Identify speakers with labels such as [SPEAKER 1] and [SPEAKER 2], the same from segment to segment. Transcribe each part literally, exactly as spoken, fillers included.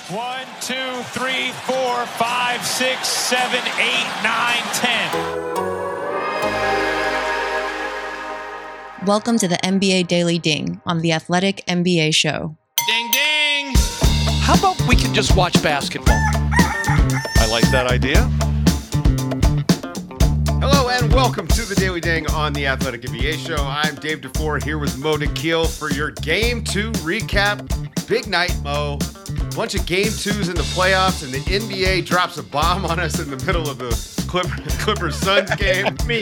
[SPEAKER 1] One, two, three, four, five, six, seven, eight, nine, ten.
[SPEAKER 2] Welcome to the N B A Daily Ding on the Athletic N B A Show.
[SPEAKER 1] Ding, ding.
[SPEAKER 3] How about we can just watch basketball?
[SPEAKER 4] I like that idea.
[SPEAKER 5] Hello and welcome to the Daily Ding on the Athletic N B A Show. I'm Dave DeFore here with Mo Nikhil for your Game two recap. Big night, Mo. Bunch of Game twos in the playoffs, and the N B A drops a bomb on us in the middle of the Clipper, Clippers-Suns game. I mean,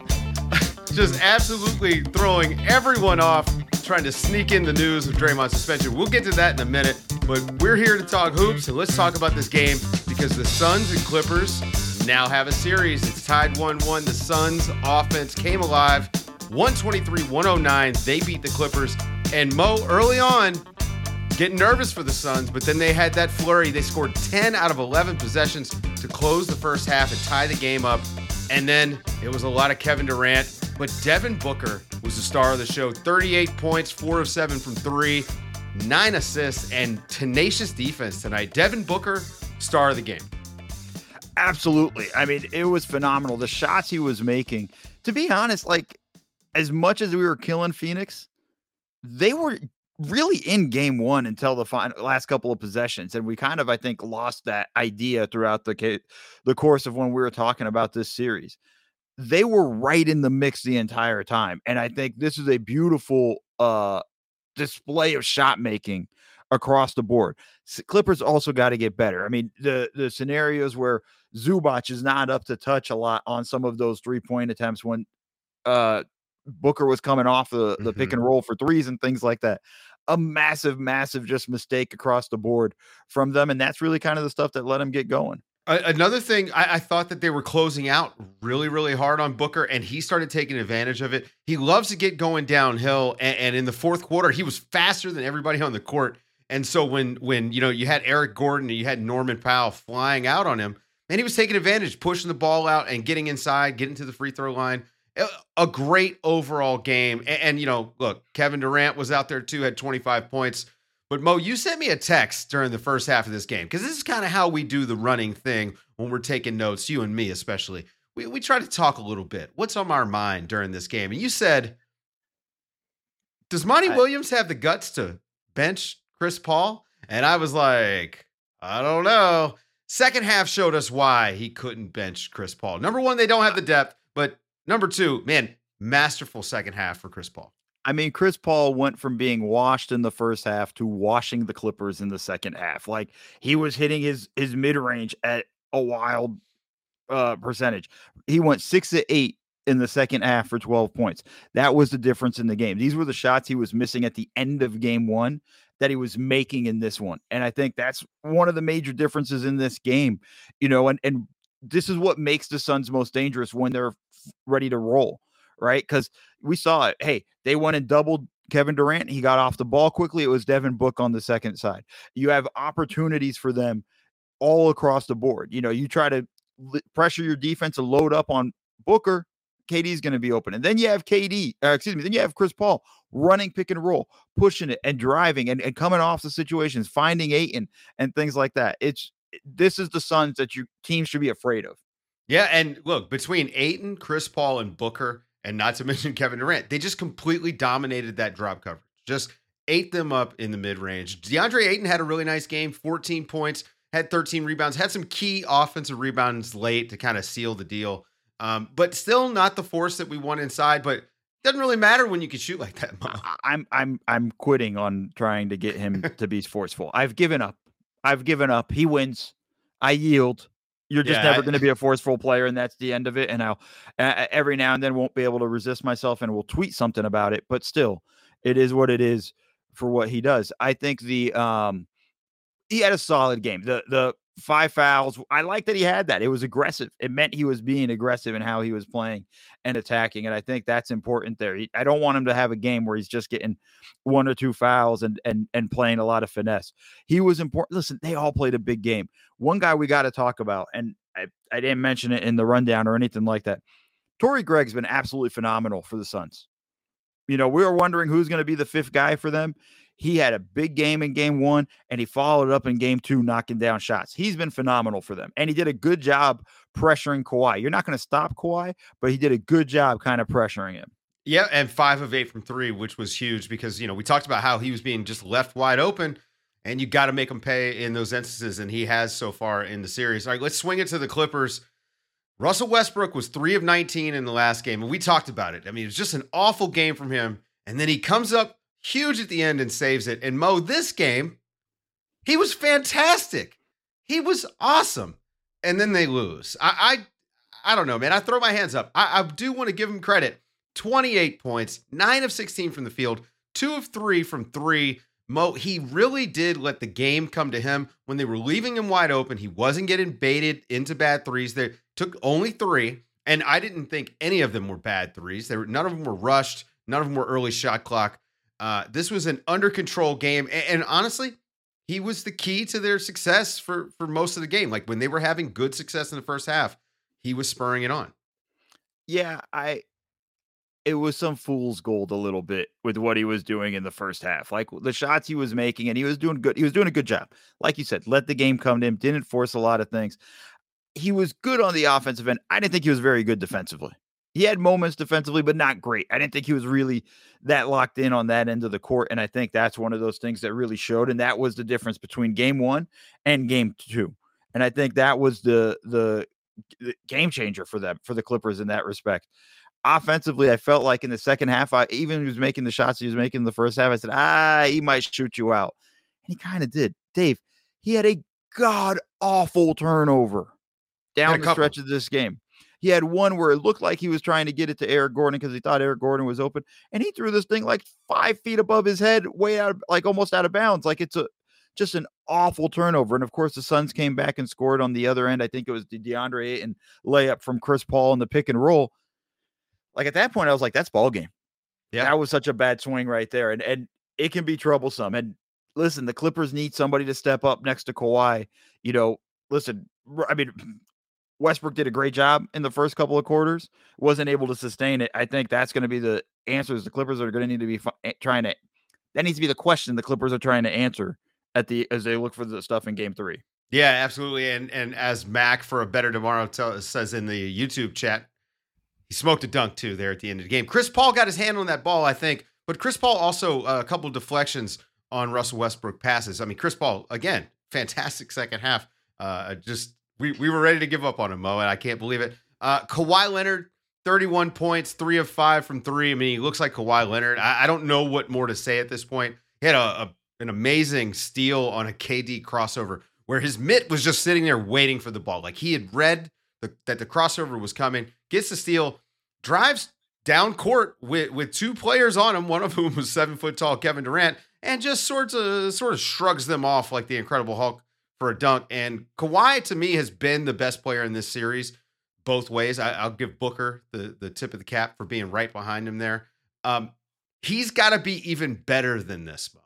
[SPEAKER 5] just absolutely throwing everyone off, trying to sneak in the news of Draymond's suspension. We'll get to that in a minute, but we're here to talk hoops, and let's talk about this game because the Suns and Clippers now have a series. It's tied one one. The Suns offense came alive. one twenty-three one oh nine. They beat the Clippers. And Mo, early on, getting nervous for the Suns, but then they had that flurry. They scored ten out of eleven possessions to close the first half and tie the game up. And then it was a lot of Kevin Durant. But Devin Booker was the star of the show. thirty-eight points, four of seven from three, nine assists, and tenacious defense tonight. Devin Booker, star of the game.
[SPEAKER 6] Absolutely. I mean, it was phenomenal. The shots he was making, to be honest, like as much as we were killing Phoenix, they were really in game one until the final, last couple of possessions. And we kind of, I think, lost that idea throughout the, the course of when we were talking about this series. They were right in the mix the entire time. And I think this is a beautiful uh, display of shot making across the board. Clippers also got to get better. I mean, the, the scenarios where Zubac is not up to touch a lot on some of those three-point attempts when uh, Booker was coming off the, the mm-hmm. pick and roll for threes and things like that. A massive, massive just mistake across the board from them. And that's really kind of the stuff that let them get going.
[SPEAKER 5] Another thing, I, I thought that they were closing out really, really hard on Booker, and he started taking advantage of it. He loves to get going downhill, and, and in the fourth quarter, he was faster than everybody on the court. And so when, when you know, you had Eric Gordon and you had Norman Powell flying out on him, and he was taking advantage, pushing the ball out and getting inside, getting to the free throw line. A great overall game. And, and, you know, look, Kevin Durant was out there too, had twenty-five points. But Mo, you sent me a text during the first half of this game because this is kind of how we do the running thing when we're taking notes, you and me especially. We we try to talk a little bit. What's on our mind during this game? And you said, does Monty I, Williams have the guts to bench Chris Paul? And I was like, I don't know. Second half showed us why he couldn't bench Chris Paul. Number one, they don't have the depth, but number two, man, masterful second half for Chris Paul.
[SPEAKER 6] I mean, Chris Paul went from being washed in the first half to washing the Clippers in the second half. Like he was hitting his his mid-range at a wild uh, percentage. He went six to eight in the second half for twelve points. That was the difference in the game. These were the shots he was missing at the end of game one that he was making in this one. And I think that's one of the major differences in this game, you know, and, and this is what makes the Suns most dangerous when they're ready to roll. Right. Because we saw it. Hey, they went and doubled Kevin Durant. He got off the ball quickly. It was Devin Booker on the second side. You have opportunities for them all across the board. You know, you try to li- pressure your defense to load up on Booker. K D is going to be open. And then you have K D, uh, excuse me, then you have Chris Paul running pick and roll, pushing it and driving and, and coming off the situations, finding Ayton and things like that. It's this is the Suns that your team should be afraid of.
[SPEAKER 5] Yeah. And look, between Ayton, Chris Paul, and Booker, and not to mention Kevin Durant, they just completely dominated that drop coverage. Just ate them up in the mid-range. DeAndre Ayton had a really nice game, fourteen points, had thirteen rebounds, had some key offensive rebounds late to kind of seal the deal. Um, but still not the force that we want inside, but doesn't really matter when you can shoot like that, Mo.
[SPEAKER 6] I'm I'm I'm quitting on trying to get him to be forceful. I've given up. I've given up. He wins. I yield. You're just yeah, never going to be a forceful player, and that's the end of it. And I'll uh, every now and then won't be able to resist myself and will tweet something about it. But still, it is what it is for what he does. I think the um, he had a solid game. The the five fouls. I like that he had that. It was aggressive. It meant he was being aggressive in how he was playing and attacking. And I think that's important there. He, I don't want him to have a game where he's just getting one or two fouls and and and playing a lot of finesse. He was important. Listen, they all played a big game. One guy we got to talk about, and I, I didn't mention it in the rundown or anything like that. Torrey Gregg's been absolutely phenomenal for the Suns. You know, we were wondering who's going to be the fifth guy for them. He had a big game in game one, and he followed up in game two, knocking down shots. He's been phenomenal for them, and he did a good job pressuring Kawhi. You're not going to stop Kawhi, but he did a good job kind of pressuring him.
[SPEAKER 5] Yeah, and five of eight from three, which was huge because, you know, we talked about how he was being just left wide open, and you got to make him pay in those instances, and he has so far in the series. All right, let's swing it to the Clippers. Russell Westbrook was three of nineteen in the last game, and we talked about it. I mean, it was just an awful game from him, and then he comes up huge at the end and saves it. And Mo, this game, he was fantastic. He was awesome. And then they lose. I I, I don't know, man. I throw my hands up. I, I do want to give him credit. twenty-eight points, nine of sixteen from the field, two of three from three. Mo, he really did let the game come to him when they were leaving him wide open. He wasn't getting baited into bad threes. They took only three, and I didn't think any of them were bad threes. They were, none of them were rushed. None of them were early shot clock. Uh, this was an under control game. And, and honestly, he was the key to their success for, for most of the game. Like when they were having good success in the first half, he was spurring it on.
[SPEAKER 6] Yeah, I, it was some fool's gold a little bit with what he was doing in the first half. Like the shots he was making, and he was doing good. He was doing a good job. Like you said, let the game come to him, didn't force a lot of things. He was good on the offensive end. I didn't think he was very good defensively. He had moments defensively, but not great. I didn't think he was really that locked in on that end of the court. And I think that's one of those things that really showed. And that was the difference between game one and game two. And I think that was the, the, the game changer for them, for the Clippers in that respect. Offensively, I felt like in the second half, I even he was making the shots he was making in the first half. I said, ah, he might shoot you out. And he kind of did. Dave, he had a god awful turnover down the stretch of this game. He had one where it looked like he was trying to get it to Eric Gordon because he thought Eric Gordon was open, and he threw this thing like five feet above his head, way out, like almost out of bounds. Like it's a just an awful turnover. And of course, the Suns came back and scored on the other end. I think it was the DeAndre Ayton layup from Chris Paul in the pick and roll. Like at that point, I was like, that's ball game. Yeah, that was such a bad swing right there, and and it can be troublesome. And listen, the Clippers need somebody to step up next to Kawhi. You know, listen, I mean. Westbrook did a great job in the first couple of quarters, wasn't able to sustain it. I think that's going to be the answers the Clippers are going to need to be fi- trying to, that needs to be the question the Clippers are trying to answer at the, as they look for the stuff in game three.
[SPEAKER 5] Yeah, absolutely. And, and as Mac for a better tomorrow tell, says in the YouTube chat, he smoked a dunk too there at the end of the game. Chris Paul got his hand on that ball, I think, but Chris Paul also uh, a couple of deflections on Russell Westbrook passes. I mean, Chris Paul, again, fantastic second half. Uh, just, We we were ready to give up on him, Mo, and I can't believe it. Uh, Kawhi Leonard, thirty-one points, three of five from three. I mean, he looks like Kawhi Leonard. I, I don't know what more to say at this point. He had a, a an amazing steal on a K D crossover where his mitt was just sitting there waiting for the ball. Like he had read the, that the crossover was coming, gets the steal, drives down court with, with two players on him, one of whom was seven foot tall Kevin Durant, and just sort of, sort of shrugs them off like the Incredible Hulk for a dunk. And Kawhi, to me, has been the best player in this series both ways. I, I'll give Booker the, the tip of the cap for being right behind him there. Um, he's got to be even better than this, Mo.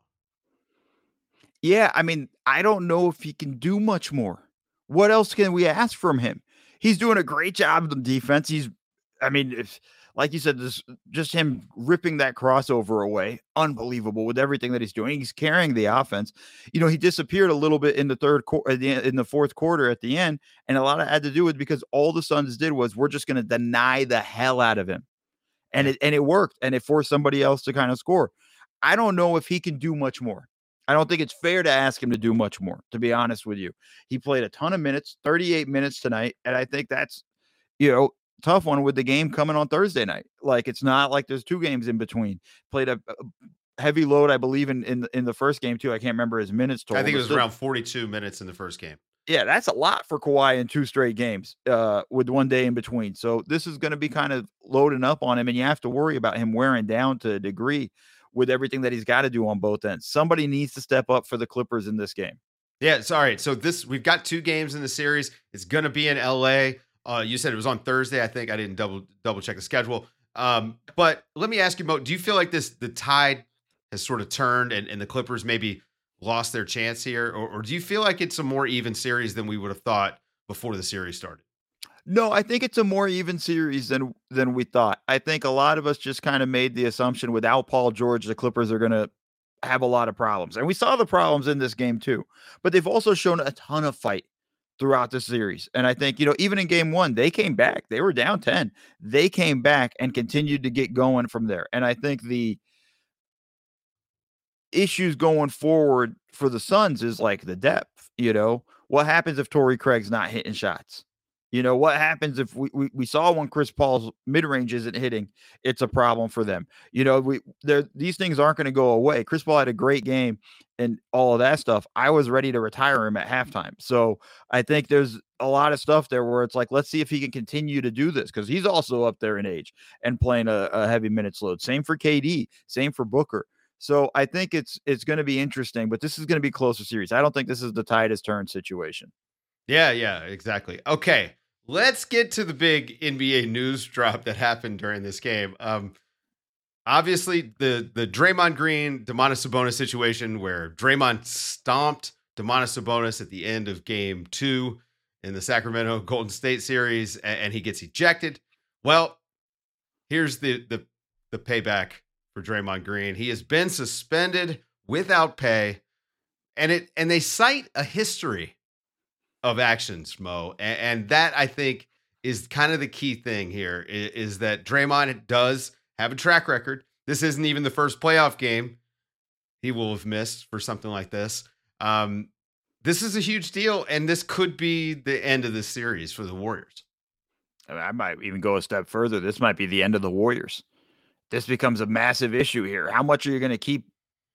[SPEAKER 6] Yeah, I mean, I don't know if he can do much more. What else can we ask from him? He's doing a great job on defense. He's, I mean, if, like you said, this just him ripping that crossover away, unbelievable with everything that he's doing. He's carrying the offense. You know, he disappeared a little bit in the third quarter, in the fourth quarter at the end, and a lot of it had to do with because all the Suns did was we're just going to deny the hell out of him, and it and it worked, and it forced somebody else to kind of score. I don't know if he can do much more. I don't think it's fair to ask him to do much more, to be honest with you. He played a ton of minutes, thirty-eight minutes tonight, and I think that's, you know, tough one with the game coming on Thursday night. Like it's not like there's two games in between. Played a, a heavy load, I believe, in, in in the first game too. I can't remember his minutes total.
[SPEAKER 5] I think it was still around forty-two minutes in the first game.
[SPEAKER 6] Yeah, that's a lot for Kawhi in two straight games uh, with one day in between. So this is going to be kind of loading up on him, and you have to worry about him wearing down to a degree with everything that he's got to do on both ends. Somebody needs to step up for the Clippers in this game.
[SPEAKER 5] Yeah, sorry. So this we've got two games in the series. It's going to be in L A. Uh, you said it was on Thursday. I think I didn't double double check the schedule. Um, but let me ask you, Mo, do you feel like this the tide has sort of turned and, and the Clippers maybe lost their chance here? Or, or do you feel like it's a more even series than we would have thought before the series started?
[SPEAKER 6] No, I think it's a more even series than than we thought. I think a lot of us just kind of made the assumption without Paul George, the Clippers are going to have a lot of problems. And we saw the problems in this game too. But they've also shown a ton of fight throughout the series. And I think, you know, even in game one, they came back. They were down ten. They came back and continued to get going from there. And I think the issues going forward for the Suns is like the depth. You know, what happens if Torrey Craig's not hitting shots? You know, what happens if we, we, we saw when Chris Paul's mid-range isn't hitting, it's a problem for them. You know, we there these things aren't going to go away. Chris Paul had a great game and all of that stuff. I was ready to retire him at halftime. So I think there's a lot of stuff there where it's like, let's see if he can continue to do this, because he's also up there in age and playing a, a heavy minutes load. Same for K D, same for Booker. So I think it's it's going to be interesting, but this is going to be a closer series. I don't think this is the tide has turned situation.
[SPEAKER 5] Yeah, yeah, exactly. Okay, let's get to the big N B A news drop that happened during this game. Um, obviously, the the Draymond Green, Domantas Sabonis situation where Draymond stomped Domantas Sabonis at the end of game two in the Sacramento Golden State series, and, and he gets ejected. Well, here's the the the payback for Draymond Green. He has been suspended without pay, and it and they cite a history of actions, Mo. And, and that, I think, is kind of the key thing here, is, is that Draymond does have a track record. This isn't even the first playoff game he will have missed for something like this. Um, this is a huge deal, and this could be the end of this series for the Warriors.
[SPEAKER 6] I mean, I might even go a step further. This might be the end of the Warriors. This becomes a massive issue here. How much are you going to keep?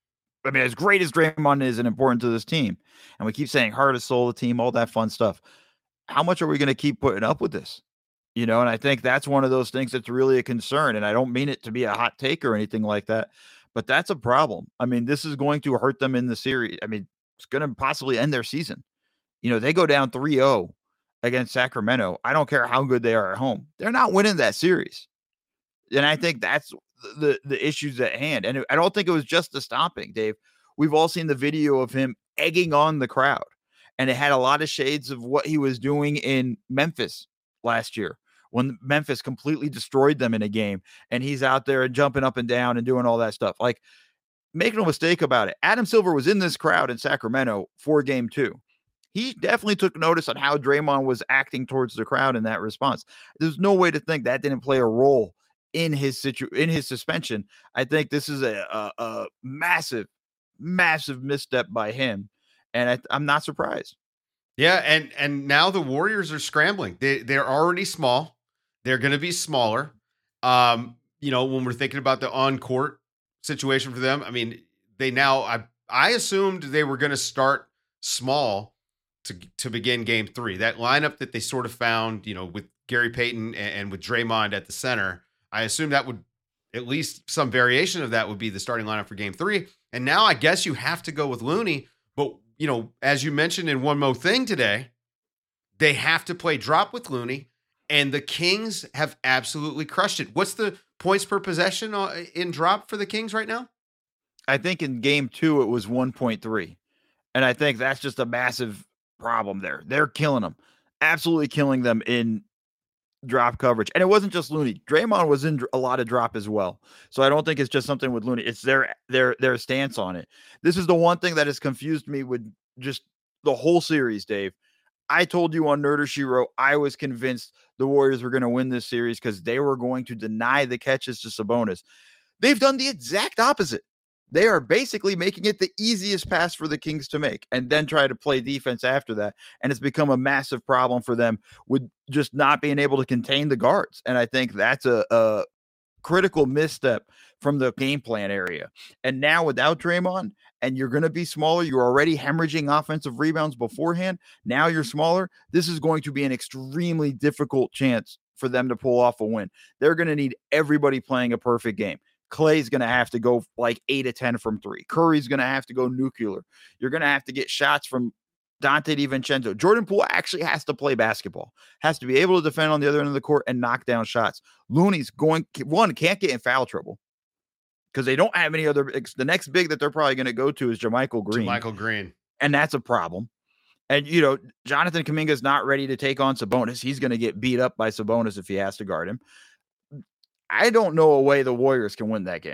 [SPEAKER 6] I mean, as great as Draymond is and important to this team, and we keep saying heart and soul of the team, all that fun stuff, how much are we going to keep putting up with this? You know, and I think that's one of those things that's really a concern. And I don't mean it to be a hot take or anything like that, but that's a problem. I mean, this is going to hurt them in the series. I mean, it's going to possibly end their season. You know, they go down three oh against Sacramento. I don't care how good they are at home. They're not winning that series. And I think that's the the issues at hand. And I don't think it was just the stomping, Dave. We've all seen the video of him egging on the crowd, and it had a lot of shades of what he was doing in Memphis last year when Memphis completely destroyed them in a game, and he's out there and jumping up and down and doing all that stuff. Like, make no mistake about it, Adam Silver was in this crowd in Sacramento for game two. He definitely took notice on how Draymond was acting towards the crowd in that response. There's no way to think that didn't play a role in his situ in his suspension. I think this is a, a, a massive, massive misstep by him. And I, I'm not surprised.
[SPEAKER 5] Yeah. And, and now the Warriors are scrambling. They, they're already small. They're going to be smaller. Um, you know, when we're thinking about the on-court situation for them, I mean, they now, I, I assumed they were going to start small to, to begin game three. That lineup that they sort of found, you know, with Gary Payton and, and with Draymond at the center, I assume that would, at least some variation of that would be the starting lineup for game three. And now I guess you have to go with Looney. But, you know, as you mentioned in One Mo Thing today, they have to play drop with Looney, and the Kings have absolutely crushed it. What's the points per possession in drop for the Kings right now?
[SPEAKER 6] I think in game two, it was one point three. And I think that's just a massive problem there. They're killing them, absolutely killing them in drop coverage. And it wasn't just Looney. Draymond was in a lot of drop as well. So I don't think it's just something with Looney. It's their their their stance on it. This is the one thing that has confused me with just the whole series, Dave. I told you on Nerder She Wrote, I was convinced the Warriors were going to win this series because they were going to deny the catches to Sabonis. They've done the exact opposite. They are basically making it the easiest pass for the Kings to make and then try to play defense after that. And it's become a massive problem for them with just not being able to contain the guards. And I think that's a, a critical misstep from the game plan area. And now without Draymond, and you're going to be smaller, you're already hemorrhaging offensive rebounds beforehand. Now you're smaller. This is going to be an extremely difficult chance for them to pull off a win. They're going to need everybody playing a perfect game. Clay's going to have to go like eight to ten from three. Curry's going to have to go nuclear. You're going to have to get shots from Dante DiVincenzo. Jordan Poole actually has to play basketball, has to be able to defend on the other end of the court and knock down shots. Looney's going, one, can't get in foul trouble because they don't have any other. The next big that they're probably going to go to is JaMychal Green.
[SPEAKER 5] JaMychal Green. And
[SPEAKER 6] that's a problem. And, you know, Jonathan Kuminga's not ready to take on Sabonis. He's going to get beat up by Sabonis if he has to guard him. I don't know a way the Warriors can win that game.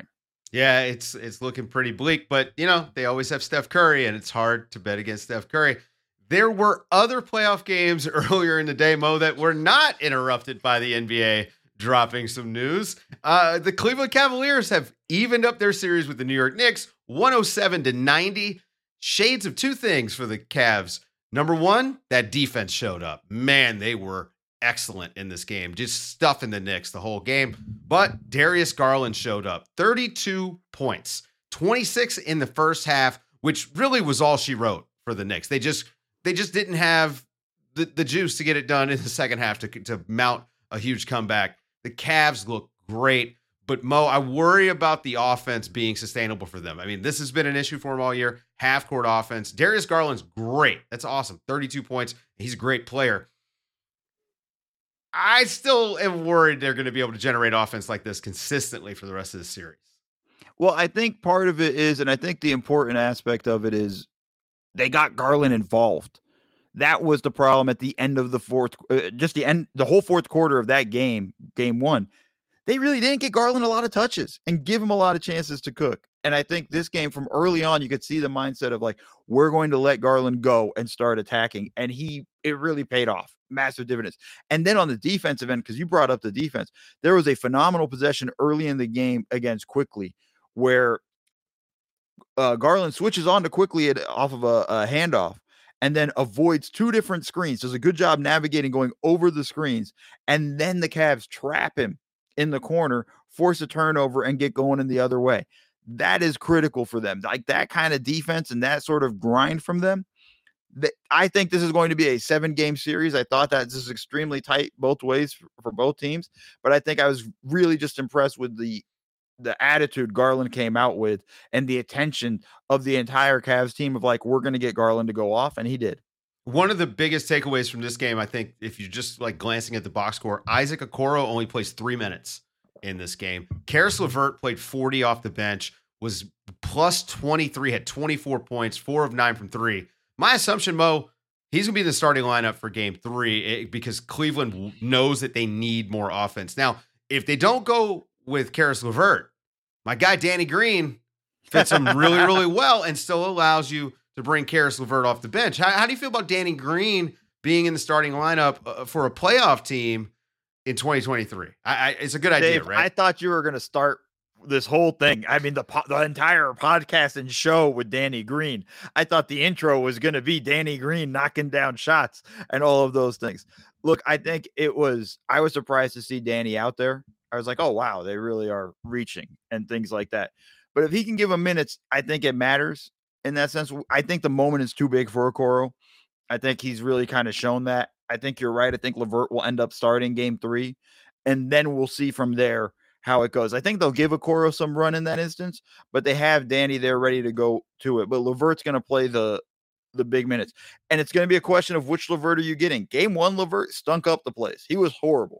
[SPEAKER 5] Yeah, it's it's looking pretty bleak, but you know, they always have Steph Curry, and it's hard to bet against Steph Curry. There were other playoff games earlier in the day, Mo, that were not interrupted by the N B A dropping some news. Uh, the Cleveland Cavaliers have evened up their series with the New York Knicks, one oh seven to ninety. Shades of two things for the Cavs. Number one, that defense showed up. Man, they were excellent in this game, just stuffing the Knicks the whole game. But Darius Garland showed up, thirty-two points, twenty-six in the first half, which really was all she wrote for the Knicks. They just they just didn't have the, the juice to get it done in the second half to, to mount a huge comeback. The Cavs look great, but Mo, I worry about the offense being sustainable for them. I mean, this has been an issue for them all year. Half court offense. Darius Garland's great. That's awesome. thirty-two points. He's a great player. I still am worried they're going to be able to generate offense like this consistently for the rest of the series.
[SPEAKER 6] Well, I think part of it is, and I think the important aspect of it is they got Garland involved. That was the problem at the end of the fourth, uh, just the end, the whole fourth quarter of that game, game one. They really didn't get Garland a lot of touches and give him a lot of chances to cook. And I think this game from early on, you could see the mindset of like, we're going to let Garland go and start attacking. And he, it really paid off. Massive dividends. And then on the defensive end, because you brought up the defense, there was a phenomenal possession early in the game against Quickly where uh, Garland switches on to Quickly at, off of a, a handoff and then avoids two different screens. Does a good job navigating going over the screens. And then the Cavs trap him in the corner, force a turnover, and get going in the other way. That is critical for them. Like that kind of defense and that sort of grind from them. That I think this is going to be a seven game series. I thought that this is extremely tight both ways for, for both teams, but I think I was really just impressed with the the attitude Garland came out with and the attention of the entire Cavs team of like, we're going to get Garland to go off. And he did.
[SPEAKER 5] One of the biggest takeaways from this game, I think, if you're just like glancing at the box score, Isaac Okoro only plays three minutes in this game. Karis LeVert played forty off the bench, was plus twenty-three, had twenty-four points, four of nine from three. My assumption, Mo, he's going to be the starting lineup for game three because Cleveland knows that they need more offense. Now, if they don't go with Karis LeVert, my guy Danny Green fits him really, really well and still allows you to bring Karis LeVert off the bench. How, how do you feel about Danny Green being in the starting lineup uh, for a playoff team in twenty twenty-three? I, I, it's a good idea,
[SPEAKER 6] Dave,
[SPEAKER 5] right?
[SPEAKER 6] I thought you were going to start this whole thing. I mean, the po- the entire podcast and show with Danny Green. I thought the intro was going to be Danny Green knocking down shots and all of those things. Look, I think it was, I was surprised to see Danny out there. I was like, oh, wow, they really are reaching and things like that. But if he can give him minutes, I think it matters in that sense. I think the moment is too big for Okoro. I think he's really kind of shown that. I think you're right. I think LeVert will end up starting game three, and then we'll see from there how it goes. I think they'll give Okoro some run in that instance, but they have Danny there ready to go to it. But LeVert's going to play the the big minutes, and it's going to be a question of which LeVert are you getting. Game one, LeVert stunk up the place. He was horrible.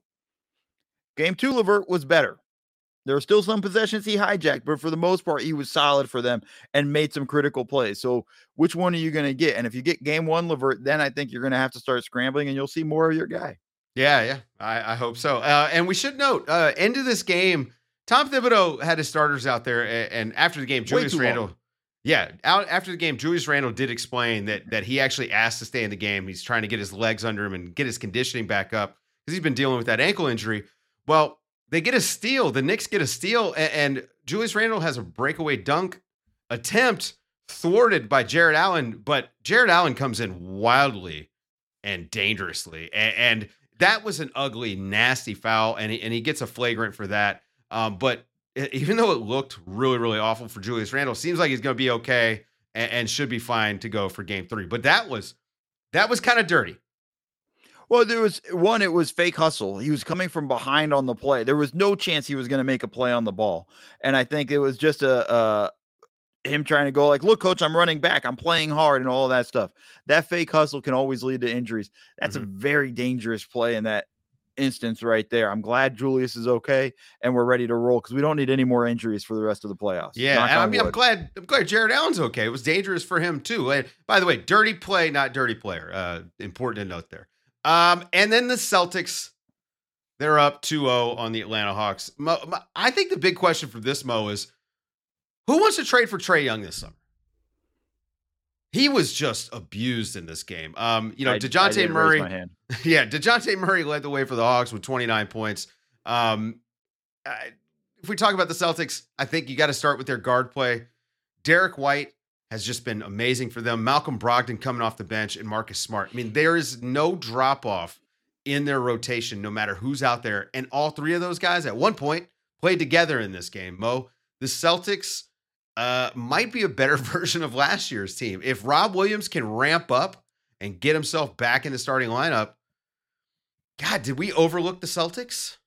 [SPEAKER 6] Game two, LeVert was better. There were still some possessions he hijacked, but for the most part, he was solid for them and made some critical plays. So which one are you going to get? And if you get game one, LeVert, then I think you're going to have to start scrambling and you'll see more of your guy.
[SPEAKER 5] Yeah, yeah, I, I hope so. Uh, and we should note, uh, end of this game, Tom Thibodeau had his starters out there, and, and after the game, Julius Randle, long. yeah, out after the game, Julius Randle did explain that that he actually asked to stay in the game. He's trying to get his legs under him and get his conditioning back up because he's been dealing with that ankle injury. Well, they get a steal. The Knicks get a steal, and, and Julius Randle has a breakaway dunk attempt thwarted by Jared Allen, but Jared Allen comes in wildly and dangerously, and, and that was an ugly, nasty foul, and he, and he gets a flagrant for that. Um, but even though it looked really, really awful for Julius Randle, seems like he's going to be okay and, and should be fine to go for game three. But that was that was kind of dirty.
[SPEAKER 6] Well, there was one, it was fake hustle. He was coming from behind on the play. There was no chance he was going to make a play on the ball. And I think it was just a, a him trying to go like, look, coach, I'm running back. I'm playing hard and all of that stuff. That fake hustle can always lead to injuries. That's mm-hmm. a very dangerous play in that instance right there. I'm glad Julius is okay and we're ready to roll because we don't need any more injuries for the rest of the playoffs.
[SPEAKER 5] Yeah, and I mean, wood. I'm glad I'm glad Jared Allen's okay. It was dangerous for him too. And by the way, dirty play, not dirty player. Uh, important to note there. Um, and then the Celtics, they're up two oh on the Atlanta Hawks. Mo, I think the big question for this, Mo, is Who wants to trade for Trae Young this summer? He was just abused in this game. Um, you know,
[SPEAKER 6] I,
[SPEAKER 5] DeJounte
[SPEAKER 6] I
[SPEAKER 5] Murray.
[SPEAKER 6] my hand.
[SPEAKER 5] Yeah, DeJounte Murray led the way for the Hawks with twenty-nine points. Um, I, if we talk about the Celtics, I think you got to start with their guard play. Derek White has just been amazing for them. Malcolm Brogdon coming off the bench and Marcus Smart. I mean, there is no drop off in their rotation, no matter who's out there. And all three of those guys at one point played together in this game. Mo, the Celtics uh, might be a better version of last year's team. If Rob Williams can ramp up and get himself back in the starting lineup, God, did we overlook the Celtics?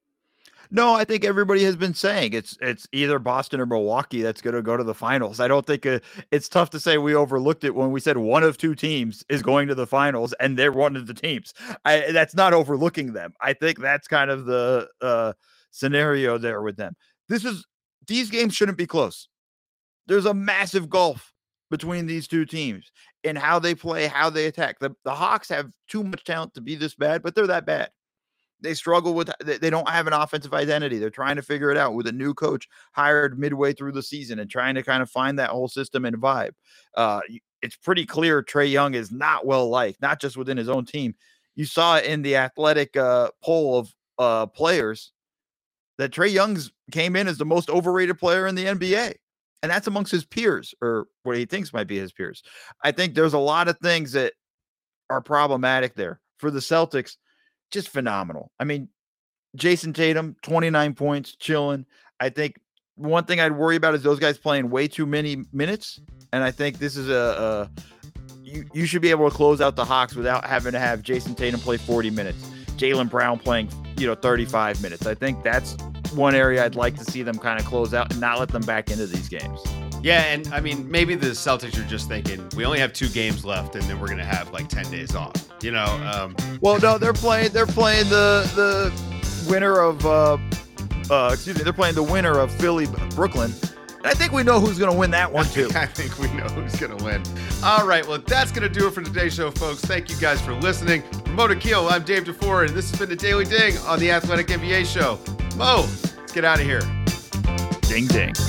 [SPEAKER 6] No, I think everybody has been saying it's it's either Boston or Milwaukee that's going to go to the finals. I don't think uh, it's tough to say we overlooked it when we said one of two teams is going to the finals and they're one of the teams. I, that's not overlooking them. I think that's kind of the uh, scenario there with them. This is these games shouldn't be close. There's a massive gulf between these two teams and how they play, how they attack. The, the Hawks have too much talent to be this bad, but they're that bad. They struggle with, they don't have an offensive identity. They're trying to figure it out with a new coach hired midway through the season and trying to kind of find that whole system and vibe. Uh, it's pretty clear Trae Young is not well liked, not just within his own team. You saw it in the Athletic uh, poll of uh, players that Trae Young's came in as the most overrated player in the N B A. And that's amongst his peers, or what he thinks might be his peers. I think there's a lot of things that are problematic there. For the Celtics, just phenomenal. I mean, Jason Tatum, twenty-nine points, chilling. I think one thing I'd worry about is those guys playing way too many minutes. And I think this is a, a you, you should be able to close out the Hawks without having to have Jason Tatum play forty minutes. Jaylen Brown playing, you know, thirty-five minutes. I think that's one area I'd like to see them kind of close out and not let them back into these games.
[SPEAKER 5] Yeah, and I mean, maybe the Celtics are just thinking we only have two games left, and then we're gonna have like ten days off. You know. Um,
[SPEAKER 6] well, no, they're playing. They're playing the the winner of. Uh, uh, excuse me. They're playing the winner of Philly, Brooklyn, and I think we know who's gonna win that one too.
[SPEAKER 5] I think we know who's gonna win. All right, well, that's gonna do it for today's show, folks. Thank you guys for listening. For Mo Dakhil, I'm Dave DeFore, and this has been the Daily Ding on the Athletic N B A Show. Mo, let's get out of here.
[SPEAKER 6] Ding ding.